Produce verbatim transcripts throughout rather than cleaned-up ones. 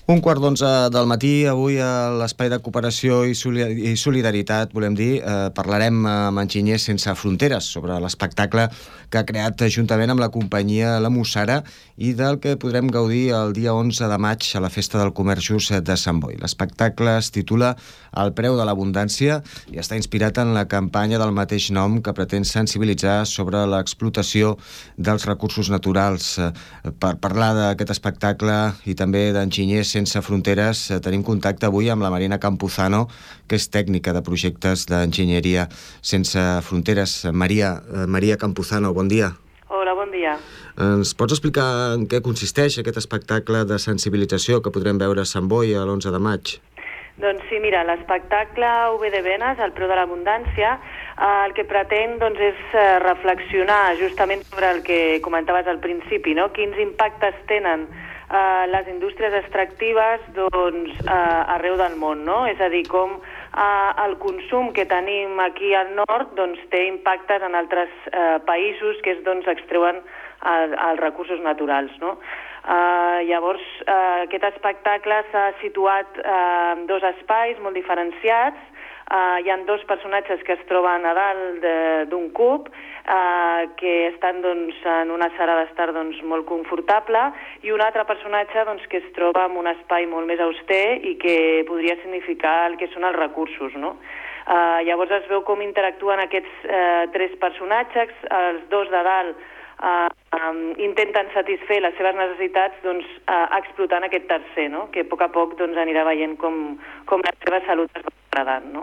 Un quart d'onze del matí, avui a l'Espai de Cooperació i Solidaritat, volem dir, eh, parlarem amb Enginyers Sense Fronteres sobre l'espectacle que ha creat juntament amb la companyia La Mussara i del que podrem gaudir el dia onze de maig a la Festa del Comerç Just de Sant Boi. L'espectacle es titula El preu de l'abundància i està inspirat en la campanya del mateix nom que pretén sensibilitzar sobre l'explotació dels recursos naturals. Per parlar d'aquest espectacle i també d'Enginyers Sense Fronteres, tenim contacte avui amb la Marina Campuzano, que és tècnica de projectes d'enginyeria sense fronteres. Maria, Maria Campuzano, bon dia. Hola, bon dia. Ens pots explicar en què consisteix aquest espectacle de sensibilització que podrem veure a Sant Boi l'onze de maig? Doncs sí, mira, l'espectacle U V de Benes, El preu de l'abundància, eh, el que pretén doncs, és eh, reflexionar justament sobre el que comentaves al principi, no? Quins impactes tenen Uh, les indústries extractives doncs, uh, arreu del món, no? És a dir, com uh, el consum que tenim aquí al nord doncs, té impactes en altres uh, països que és d'on s'extreuen uh, els recursos naturals, no? Uh, llavors, uh, aquest espectacle s'ha situat uh, en dos espais molt diferenciats. Uh, hi ha dos personatges que es troben a dalt d'un cub, uh, que estan doncs, en una sala d'estar doncs, molt confortable, i un altre personatge doncs, que es troba en un espai molt més auster i que podria significar el que són els recursos, no? Uh, llavors es veu com interactuen aquests uh, tres personatges, els dos de dalt Uh, um, intenten satisfer les seves necessitats doncs, uh, explotant aquest tercer, no? Que a poc a poc doncs, anirà veient com, com la seva salut es va degradant, no?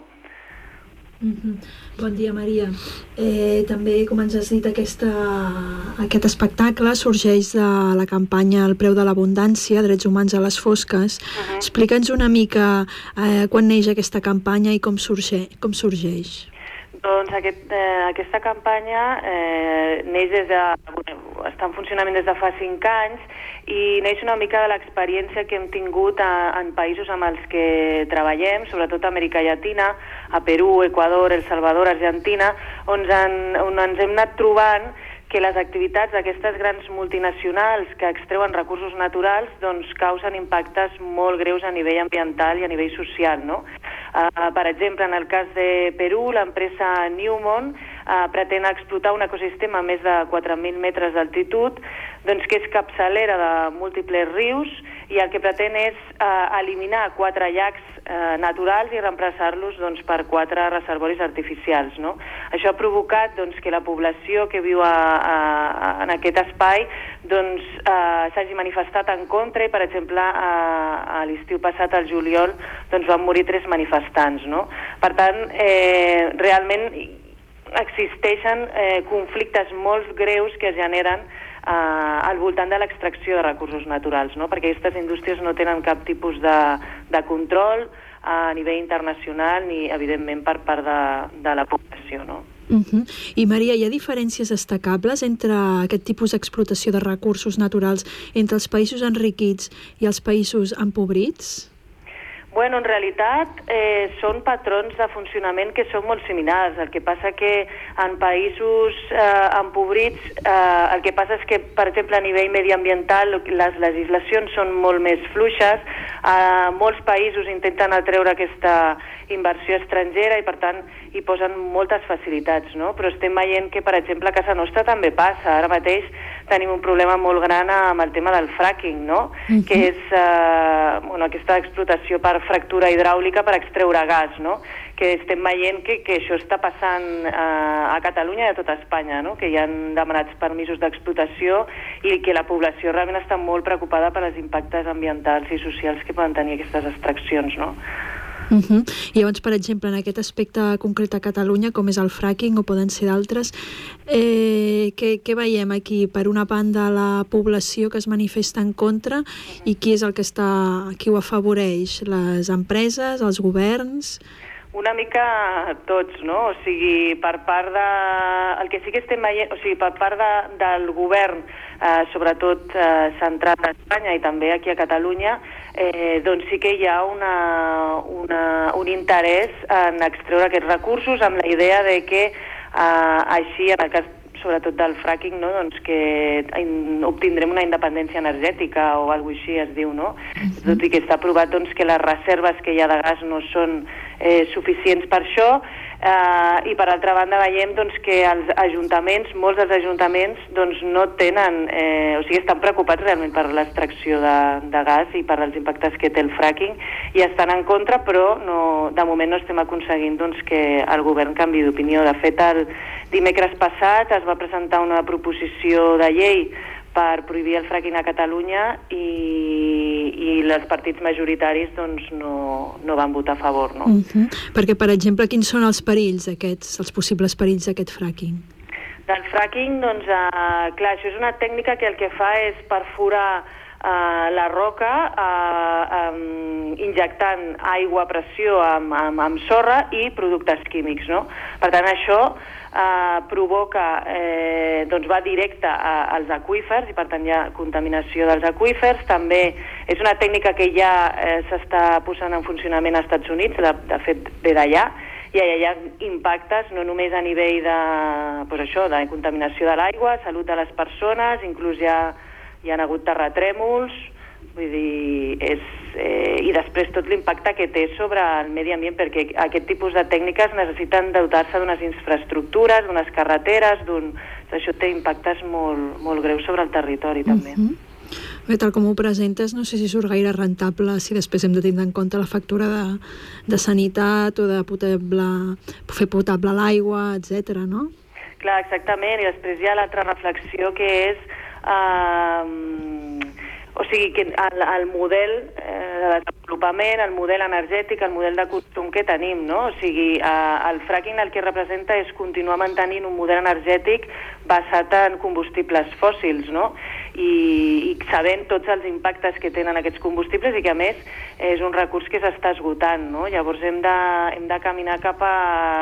Mm-hmm. Bon dia, Maria. Eh, també, com ens has dit, aquesta, aquest espectacle sorgeix de la campanya El preu de l'abundància, drets humans a les fosques. Uh-huh. Explica'ns una mica eh, quan neix aquesta campanya i com, sorge, com sorgeix. Doncs aquest, eh, aquesta campanya eh, neix des de, està en funcionament des de fa cinc anys i neix una mica de l'experiència que hem tingut a, en països amb els que treballem, sobretot a Amèrica Llatina, a Perú, Equador, El Salvador, Argentina, on, en, on ens hem anat trobant que les activitats d'aquestes grans multinacionals que extreuen recursos naturals doncs, causen impactes molt greus a nivell ambiental i a nivell social, no? Uh, per exemple, en el cas de Perú, l'empresa Newmont uh, pretén explotar un ecosistema a més de quatre mil metres d'altitud, doncs, que és capçalera de múltiples rius i el que pretén és uh, eliminar quatre llacs uh, naturals i reemplaçar-los doncs, per quatre reservoris artificials, no? Això ha provocat doncs, que la població que viu a, a, a, en aquest espai doncs, uh, s'hagi manifestat en contra i, per exemple, a, a l'estiu passat, al juliol, doncs, van morir tres manifestants, no? Per tant, eh, realment existeixen eh, conflictes molt greus que es generen Uh, al voltant de l'extracció de recursos naturals, no? Perquè aquestes indústries no tenen cap tipus de, de control a nivell internacional ni, evidentment, per part de, de la població, no? Uh-huh. I, Maria, hi ha diferències destacables entre aquest tipus d'explotació de recursos naturals entre els països enriquits i els països empobrits? Bueno, en realitat eh, són patrons de funcionament que són molt similars. El que passa que en països eh, empobrits eh, el que passa és que, per exemple, a nivell mediambiental les legislacions són molt més fluixes. Eh, molts països intenten atreure aquesta inversió estrangera i, per tant, hi posen moltes facilitats, no? Però estem veient que, per exemple, a casa nostra també passa. Ara mateix tenim un problema molt gran amb el tema del fracking, no? Uh-huh. Que és eh, bueno, aquesta explotació per fractura hidràulica per extreure gas, no? Que estem veient que, que això està passant eh, a Catalunya i a tota Espanya, no? Que hi han demanats permisos d'explotació i que la població realment està molt preocupada per als impactes ambientals i socials que poden tenir aquestes extraccions, no? Uh-huh. I llavors, per exemple, en aquest aspecte concret a Catalunya, com és el fracking o poden ser d'altres, eh, què, què veiem aquí? Per una banda, la població que es manifesta en contra, uh-huh. I qui és el que està, qui ho afavoreix? Les empreses, els governs? Una mica tots, no? O sigui, per part de... El que sí que estem veient, o sigui, per part de, del govern, eh, sobretot eh, centrat a Espanya i també aquí a Catalunya, eh, doncs sí que hi ha una, una, un interès en extreure aquests recursos amb la idea de que eh, així, en el cas sobretot del fracking, no? Doncs que obtindrem una independència energètica o alguna cosa així es diu, no? Uh-huh. Tot i que està provat doncs, que les reserves que hi ha de gas no són eh, suficients per això, eh, i per altra banda veiem doncs, que els ajuntaments, molts dels ajuntaments doncs, no tenen, eh, o sigui, estan preocupats realment per l'extracció de, de gas i per als impactes que té el fracking i estan en contra, però no, de moment no estem aconseguint doncs, que el govern canviï d'opinió. De fet, el dimecres passat es va presentar una proposició de llei per prohibir el fracking a Catalunya i, i els partits majoritaris doncs, no, no van votar a favor. No? Uh-huh. Perquè, per exemple, quins són els perills aquests, els possibles perills d'aquest fracking? Del fracking, doncs, eh, clar, això és una tècnica que el que fa és perforar eh, la roca eh, eh, injectant aigua a pressió amb, amb, amb sorra i productes químics, no? Per tant, això Uh, provoca, eh, doncs va directe a, als aqüífers i per tant hi ha contaminació dels aqüífers. També és una tècnica que ja eh, s'està posant en funcionament als Estats Units, de, de fet ve d'allà, i allà hi ha impactes no només a nivell de, pues això, de contaminació de l'aigua, salut de les persones, inclús hi ha, hi ha hagut terratrèmols, vull dir, és, eh, i després tot l'impacte que té sobre el medi ambient, perquè aquest tipus de tècniques necessiten dotar-se d'unes infraestructures, d'unes carreteres, d'un... Això té impactes molt, molt greus sobre el territori, també. Uh-huh. Bé, tal com ho presentes, no sé si surt gaire rentable si després hem de tindre en compte la factura de, de sanitat o de potable, fer potable l'aigua, etcètera, no? Clar, exactament, i després hi ha l'altra reflexió que és... Eh, O sigui, que el, el model eh, de desenvolupament, el model energètic, el model de consum que tenim, no? O sigui, eh, el fracking el que representa és continuar mantenint un model energètic basat en combustibles fòssils, no? I, i sabent tots els impactes que tenen aquests combustibles i que, a més, és un recurs que s'està esgotant, no? Llavors hem de, hem de caminar cap a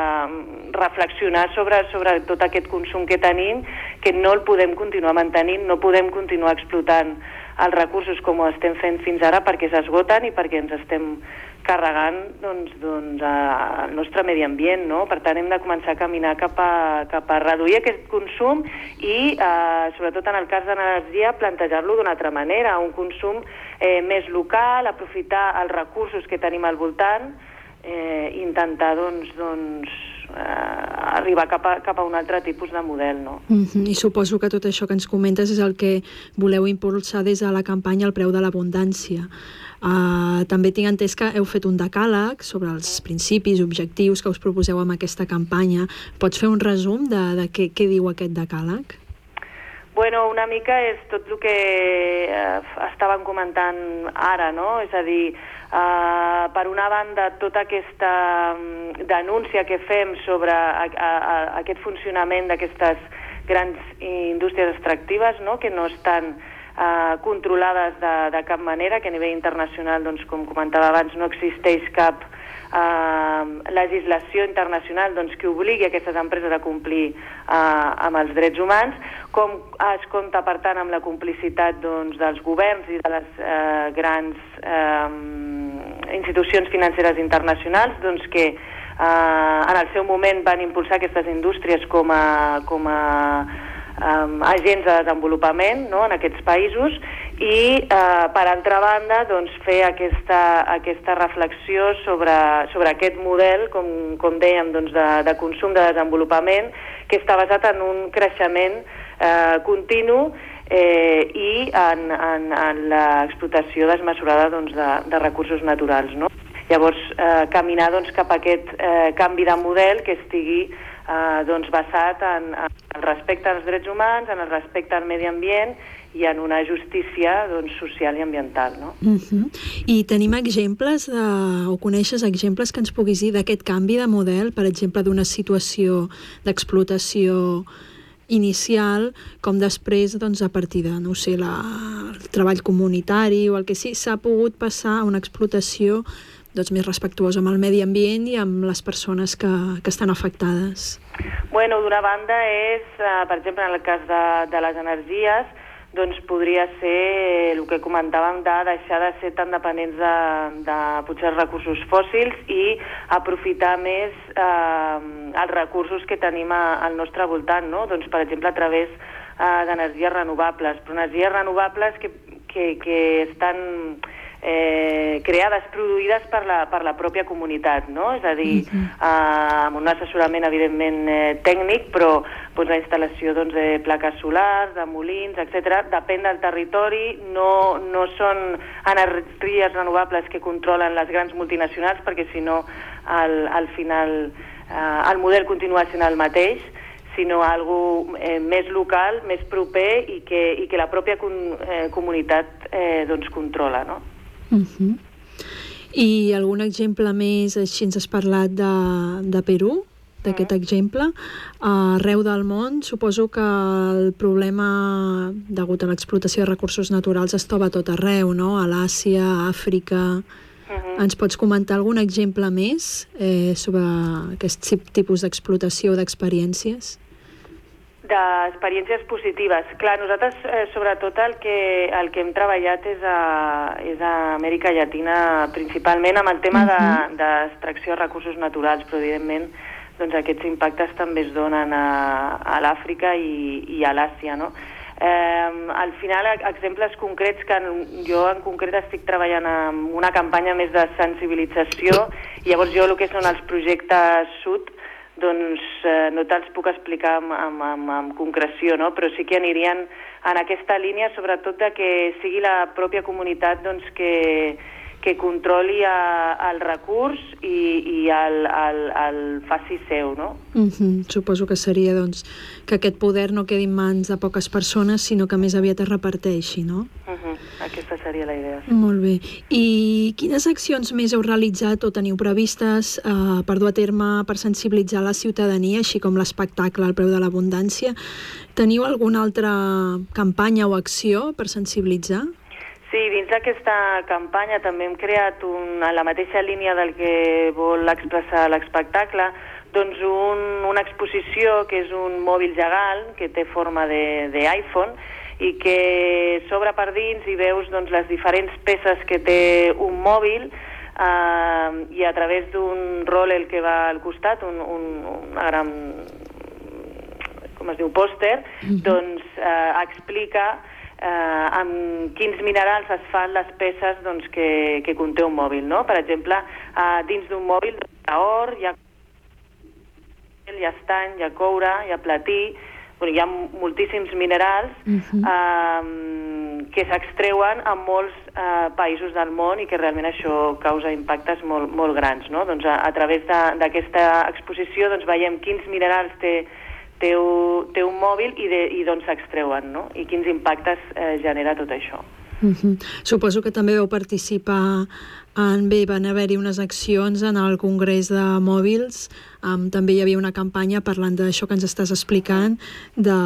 reflexionar sobre, sobre tot aquest consum que tenim, que no el podem continuar mantenint, no podem continuar explotant els recursos com ho estem fent fins ara perquè s'esgoten i perquè ens estem carregant doncs, doncs, el nostre medi ambient, no? Per tant, hem de començar a caminar cap a, cap a reduir aquest consum i, eh, sobretot en el cas de l'energia, plantejar-lo d'una altra manera, un consum eh, més local, aprofitar els recursos que tenim al voltant, eh, intentar doncs, doncs, eh, arribar cap a, cap a un altre tipus de model, no? Mm-hmm. I suposo que tot això que ens comentes és el que voleu impulsar des de la campanya El preu de l'abundància. Uh, també tinc entès que heu fet un decàleg sobre els principis, objectius que us proposeu amb aquesta campanya. Pots fer un resum de, de què, què diu aquest decàleg? Bueno, una mica és tot el que eh, estàvem comentant ara, no? És a dir, eh, per una banda, tota aquesta denúncia que fem sobre a, a, a, aquest funcionament d'aquestes grans indústries extractives, no? Que no estan eh, controlades de, de cap manera, que a nivell internacional, doncs, com comentava abans, no existeix cap Uh, legislació internacional doncs, que obligui aquestes empreses a complir uh, amb els drets humans, com es compta, per tant, amb la complicitat doncs, dels governs i de les uh, grans uh, institucions financeres internacionals doncs, que uh, en el seu moment van impulsar aquestes indústries com a, com a um, agents de desenvolupament, no?, en aquests països, i eh, per altra banda doncs, fer aquesta, aquesta reflexió sobre, sobre aquest model, com, com dèiem, doncs, de, de consum, de desenvolupament, que està basat en un creixement eh, continu eh, i en, en, en l'explotació desmesurada doncs, de, de recursos naturals, no? Llavors, eh, caminar doncs, cap a aquest eh, canvi de model que estigui eh, doncs, basat en, en el respecte als drets humans, en el respecte al medi ambient i en una justícia doncs, social i ambiental, no? Uh-huh. I tenim exemples, de, o coneixes exemples que ens puguis dir d'aquest canvi de model, per exemple, d'una situació d'explotació inicial, com després, doncs, a partir de, no sé, la, el treball comunitari o el que sí, s'ha pogut passar a una explotació doncs, més respectuosa amb el medi ambient i amb les persones que, que estan afectades? Bueno, d'una banda és, eh, per exemple, en el cas de, de les energies, doncs podria ser el que comentàvem de deixar de ser tan dependents de, de potser els recursos fòssils i aprofitar més eh, els recursos que tenim a, al nostre voltant, no? Doncs, per exemple, a través eh, d'energies renovables, però energies renovables que, que, que estan eh, creades, produïdes per la, per la pròpia comunitat, no? És a dir, uh-huh. eh, amb un assessorament, evidentment, eh, tècnic, però doncs, la instal·lació doncs, de plaques solars, de molins, etcètera. Depèn del territori, no, no són energies renovables que controlen les grans multinacionals, perquè si no, al, al final, eh, el model continua sent el mateix, sinó algo eh, més local, més proper i que, i que la pròpia com, eh, comunitat eh, doncs, controla, no? Uh-huh. I algun exemple més, així ens has parlat de, de Perú, d'aquest uh-huh. exemple. Arreu del món, suposo que el problema degut a l'explotació de recursos naturals es troba a tot arreu, no? A l'Àsia, a Àfrica... Uh-huh. Ens pots comentar algun exemple més eh, sobre aquest tipus d'explotació o d'experiències? D'experiències positives. Clar, nosaltres eh, sobretot el que, el que hem treballat és a, és a Amèrica Llatina, principalment amb el tema uh-huh. d'extracció de, de recursos naturals, però evidentment doncs, aquests impactes també es donen a, a l'Àfrica i, i a l'Àsia, no? Eh, al final, exemples concrets que jo en concret estic treballant en una campanya més de sensibilització, i llavors jo el que són els projectes Sud doncs eh, no te'ls puc explicar amb, amb, amb, amb concreció, no? Però sí que anirien en aquesta línia, sobretot de que sigui la pròpia comunitat doncs, que, que controli a, el recurs i, i el, el, el faci seu, no? Uh-huh. Suposo que seria doncs, que aquest poder no quedi en mans de poques persones, sinó que més aviat es reparteixi, no? Uh-huh. Aquesta seria la idea. Sí. Molt bé. I quines accions més heu realitzat o teniu previstes eh, per dur a terme per sensibilitzar la ciutadania, així com l'espectacle al preu de l'abundància? Teniu alguna altra campanya o acció per sensibilitzar? Sí, dins d'aquesta campanya també hem creat un, a la mateixa línia del que vol expressar l'espectacle, doncs un, una exposició que és un mòbil gegant que té forma d'iPhone i que s'obre per dins i veus doncs, les diferents peces que té un mòbil eh, i a través d'un roller que va al costat, un, un, una gran, com es diu, pòster, mm-hmm. doncs eh, explica eh, amb quins minerals es fan les peces doncs, que, que conté un mòbil, no? Per exemple, eh, dins d'un mòbil hi ha or, hi ha, hi ha estany, hi ha coure, hi ha platí, bueno, hi ha moltíssims minerals uh-huh. eh, que s'extreuen en molts eh, països del món i que realment això causa impactes molt, molt grans, no? Doncs a, a través d'aquesta exposició doncs, veiem quins minerals té, té, un, té un mòbil i, de, i d'on s'extreuen, no? I quins impactes eh, genera tot això. Uh-huh. Suposo que també vau participar en, bé, van haver-hi unes accions en el Congrés de Mòbils, um, també hi havia una campanya parlant d'això que ens estàs explicant, de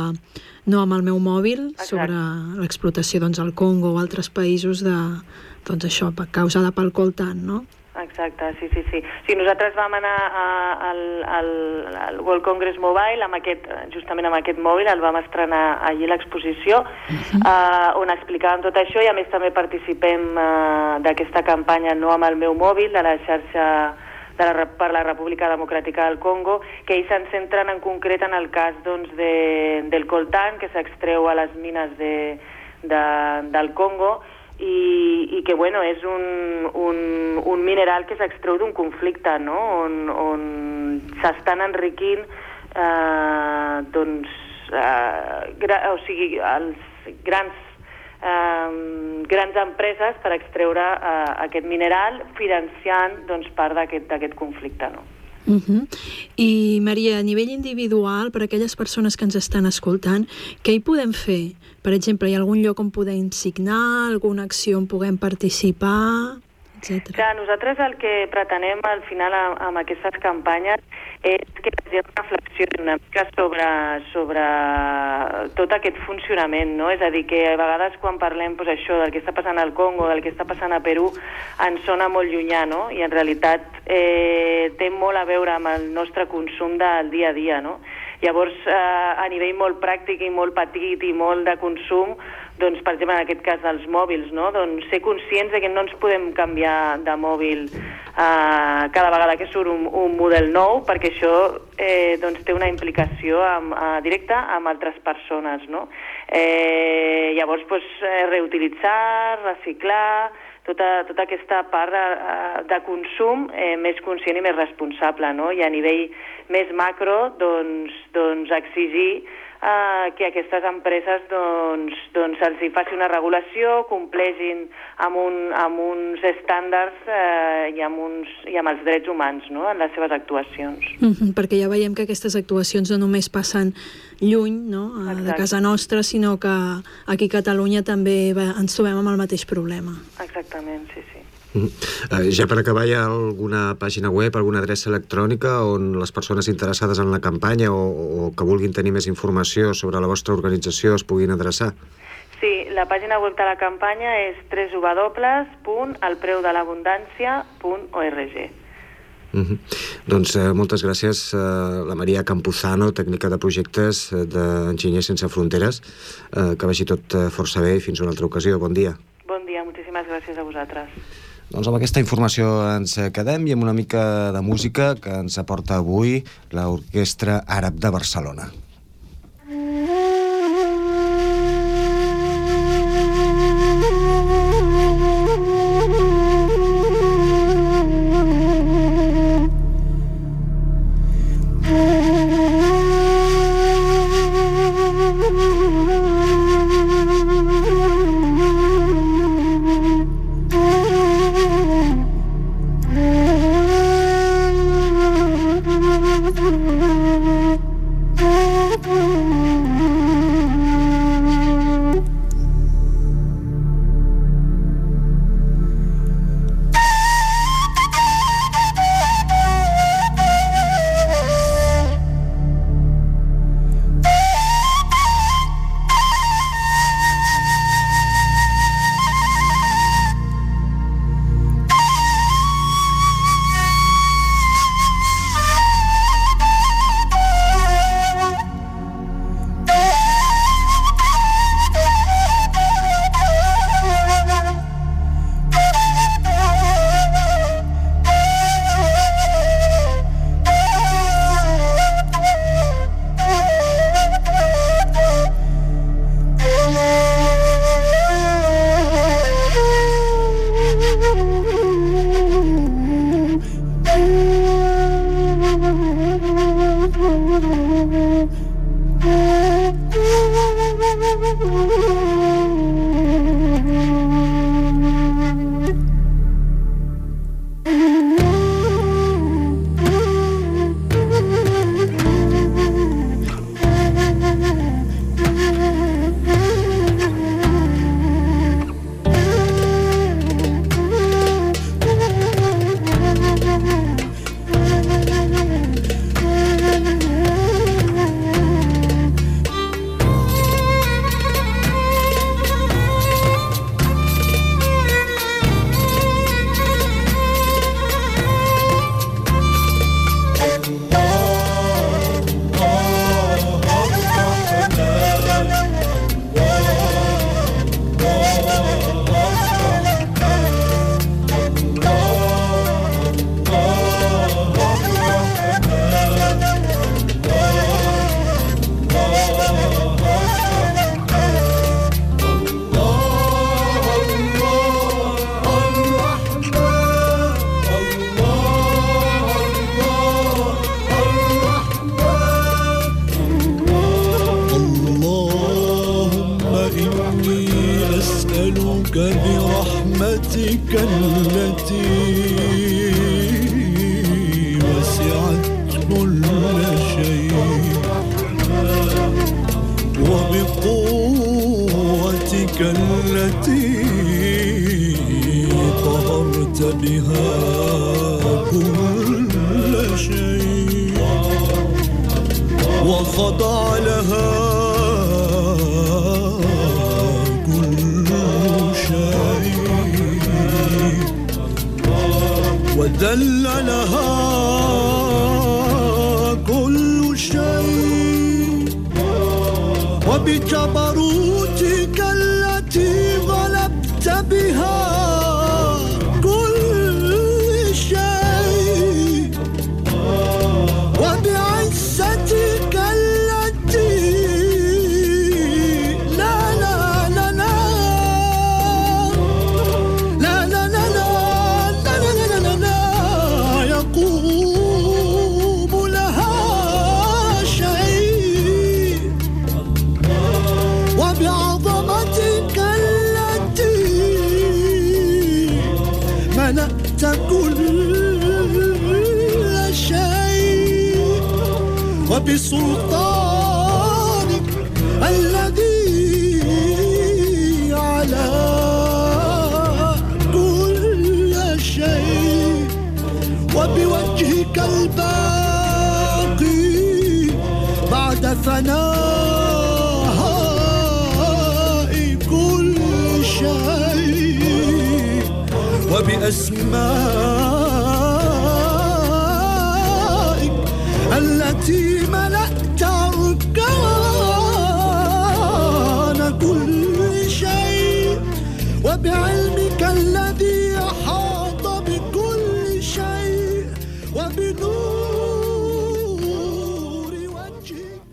no amb el meu mòbil, exacte, sobre l'explotació doncs, al Congo o altres països de, doncs això, causada pel coltan, no? Exacte, sí, sí, sí. Sí, nosaltres vam anar a, al, al, al World Congress Mobile, amb aquest, justament amb aquest mòbil, el vam estrenar allí a l'exposició, uh-huh. uh, on explicàvem tot això, i a més també participem uh, d'aquesta campanya No amb el meu mòbil, de la xarxa de la, per la República Democràtica del Congo, que ells se'n centren en concret en el cas doncs, de, del coltan, que s'extreu a les mines de, de, del Congo, I, i que bueno, és un, un, un mineral que s'extreu d'un conflicte, no? on, on s'estan enriquint eh, doncs, eh, gra, o sigui, els grans, eh, grans empreses per extreure eh, aquest mineral, financiant doncs, part d'aquest conflicte, no? Uh-huh. I Maria, a nivell individual, per a aquelles persones que ens estan escoltant, què hi podem fer? Per exemple, hi ha algun lloc on podem signar, alguna acció on puguem participar, etcètera. Clar, nosaltres el que pretenem al final amb aquestes campanyes és que la gent reflexioni una mica sobre, sobre tot aquest funcionament, no? És a dir, que a vegades quan parlem pues, això del que està passant al Congo, del que està passant a Perú, ens sona molt llunyà, no? I en realitat eh, té molt a veure amb el nostre consum del dia a dia, no? Llavors, eh, a nivell molt pràctic i molt petit i molt de consum, doncs, per exemple, en aquest cas dels mòbils, no? Doncs ser conscients de que no ens podem canviar de mòbil eh, cada vegada que surt un, un model nou, perquè això eh, doncs, té una implicació amb, eh, directa amb altres persones, no? Eh, llavors, doncs, eh, reutilitzar, reciclar, tota, tota aquesta part de, de consum eh, més conscient i més responsable, no? I a nivell més macro, doncs, doncs exigir Uh, que aquestes empreses doncs, doncs se'ls hi faci una regulació, compleixin amb, un, amb uns estàndards uh, i, amb uns, i amb els drets humans, no?, en les seves actuacions. Mm-hmm, perquè ja veiem que aquestes actuacions no només passen lluny, no?, a, de casa nostra, sinó que aquí a Catalunya també va, ens trobem amb el mateix problema. Exactament, sí, sí. Mm. Uh, ja per acabar, hi ha alguna pàgina web, alguna adreça electrònica on les persones interessades en la campanya o, o que vulguin tenir més informació sobre la vostra organització es puguin adreçar? Sí, la pàgina web de la campanya és w w w punt el preu de l'abundància punt org. Mm-hmm. Doncs eh, moltes gràcies a la Maria Campuzano, tècnica de projectes d'Enginyers Sense Fronteres. Eh, que vagi tot eh, força bé i fins una altra ocasió. Bon dia. Bon dia, moltíssimes gràcies a vosaltres. Doncs amb aquesta informació ens quedem i amb una mica de música que ens aporta avui l'Orquestra Àrab de Barcelona. برحمتك التي وسعت كل شيء وبقوتك التي قهرت بها كل شيء وخضع لها وذل لها كل شيء وبجبروتك التي غلبت بها كل شيء وبعزتك التي لا لا لا لا لا لا لا لا لا لا لا لا لا يقوم لها شيء وبعظمتك التي ملأت كل شيء وبسلطانك الذي على كل شيء وبوجهك الباقي بعد فناء كل شيء وبأسمائك التي ملأت أركان كل شيء وبعلمك الذي أحاط بكل شيء وبنور وجهك.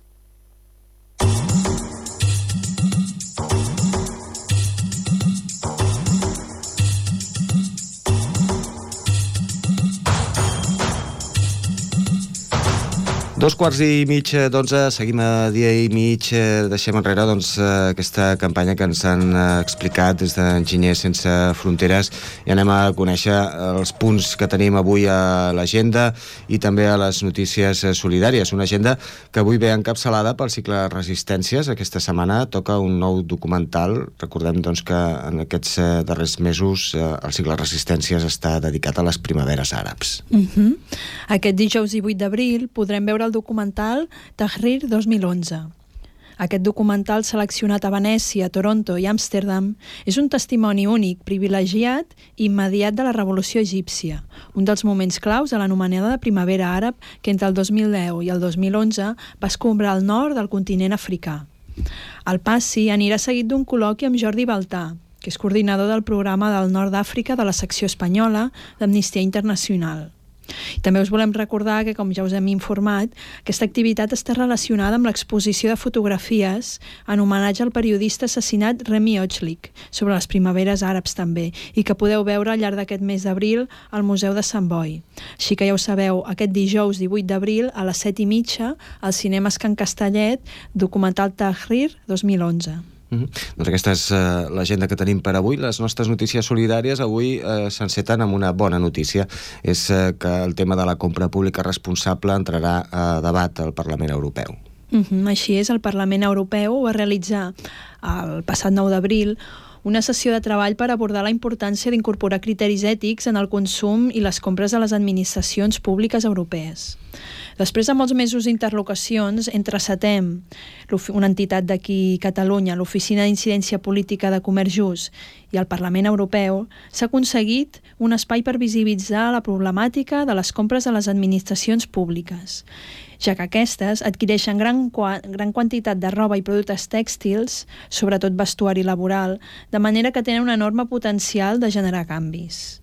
Dos quarts i mig d'onze, seguim a dia i mig, deixem enrere doncs, aquesta campanya que ens han explicat des d'Enginyers Sense Fronteres i anem a conèixer els punts que tenim avui a l'agenda i també a les notícies solidàries. Una agenda que avui ve encapçalada pel cicle Resistències. Aquesta setmana toca un nou documental. Recordem doncs, que en aquests darrers mesos el cicle Resistències està dedicat a les primaveres àrabs. Uh-huh. Aquest dijous divuit d'abril podrem veure el documental Tahrir dos mil onze. Aquest documental, seleccionat a Venècia, Toronto i Amsterdam, és un testimoni únic, privilegiat i immediat de la revolució egípcia, un dels moments claus de l'anomenada primavera àrab que entre el dos mil deu i el dos mil onze va escombrar el nord del continent africà. El passi anirà seguit d'un col·loqui amb Jordi Baltà, que és coordinador del programa del Nord d'Àfrica de la secció espanyola d'Amnistia Internacional. També us volem recordar que, com ja us hem informat, aquesta activitat està relacionada amb l'exposició de fotografies en homenatge al periodista assassinat Remi Ochlik, sobre les primaveres àrabs també, i que podeu veure al llarg d'aquest mes d'abril al Museu de Sant Boi. Així que ja ho sabeu, aquest dijous divuit d'abril a les set i mitja al cinema Can Castellet, documental Tahrir dos mil onze. Mm-hmm. Doncs aquesta és uh, l'agenda que tenim per avui. Les nostres notícies solidàries avui uh, s'enceten amb una bona notícia. És uh, que el tema de la compra pública responsable entrarà a debat al Parlament Europeu. Mm-hmm. Així és, el Parlament Europeu va realitzar el passat nou d'abril una sessió de treball per abordar la importància d'incorporar criteris ètics en el consum i les compres de les administracions públiques europees. Després de molts mesos d'interlocucions entre SATEM, una entitat d'aquí Catalunya, l'Oficina d'Incidència Política de Comerç Just i el Parlament Europeu, s'ha aconseguit un espai per visibilitzar la problemàtica de les compres de les administracions públiques, ja que aquestes adquireixen gran, gran quantitat de roba i productes tèxtils, sobretot vestuari laboral, de manera que tenen un enorme potencial de generar canvis.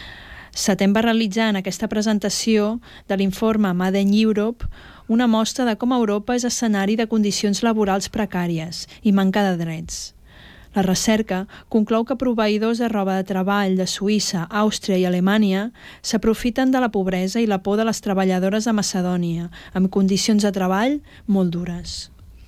SATEM va realitzar en aquesta presentació de l'informe Made in Europe una mostra de com Europa és escenari de condicions laborals precàries i manca de drets. La recerca conclou que proveïdors de roba de treball de Suïssa, Àustria i Alemanya s'aprofiten de la pobresa i la por de les treballadores de Macedònia, amb condicions de treball molt dures.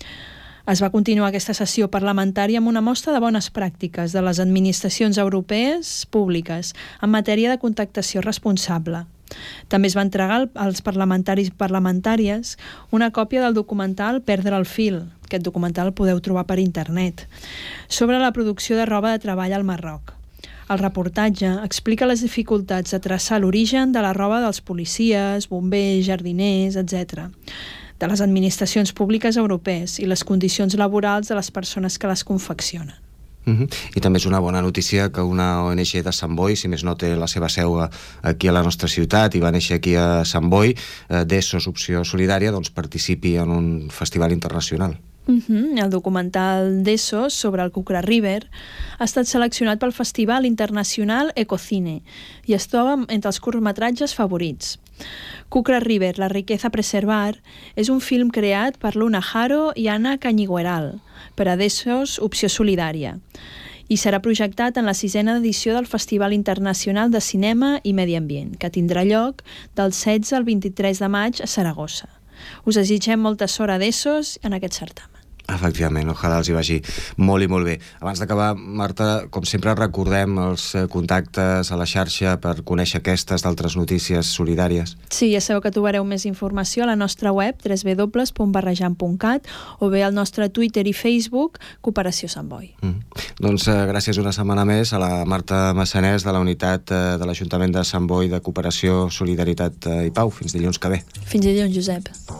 Es va continuar aquesta sessió parlamentària amb una mostra de bones pràctiques de les administracions europees públiques en matèria de contractació responsable. També es va entregar als parlamentaris i parlamentàries una còpia del documental Perdre el fil, aquest documental el podeu trobar per internet, sobre la producció de roba de treball al Marroc. El reportatge explica les dificultats de traçar l'origen de la roba dels policies, bombers, jardiners, etcètera, de les administracions públiques europees i les condicions laborals de les persones que les confeccionen. Uh-huh. I també és una bona notícia que una O N G de Sant Boi, si més no té la seva seu aquí a la nostra ciutat i va néixer aquí a Sant Boi, eh, d'Essos Opció Solidària, doncs participi en un festival internacional. Uh-huh. El documental d'Essos sobre el Kukra River ha estat seleccionat pel Festival Internacional Ecocine i es troba entre els curtmetratges favorits. Kukra River, la riqueza a preservar, és un film creat per Luna Haro i Anna Cañigueral per a d'Essos Opció Solidària i serà projectat en la sisena edició del Festival Internacional de Cinema i Medi Ambient, que tindrà lloc del setze al vint-i-tres de maig a Saragossa. Us desitgem molta sort a d'Essos en aquest certamen. Efectivament, ojalà els hi vagi molt i molt bé. Abans d'acabar, Marta, com sempre recordem els contactes a la xarxa per conèixer aquestes d'altres notícies solidàries. Sí, ja sabeu que trobareu més informació a la nostra web w w w punt barrejant punt cat o bé al nostre Twitter i Facebook Cooperació Sant Boi. Mm. Doncs eh, gràcies una setmana més a la Marta Massanès de la unitat eh, de l'Ajuntament de Sant Boi de Cooperació, Solidaritat eh, i Pau. Fins dilluns que ve. Fins dilluns, Josep.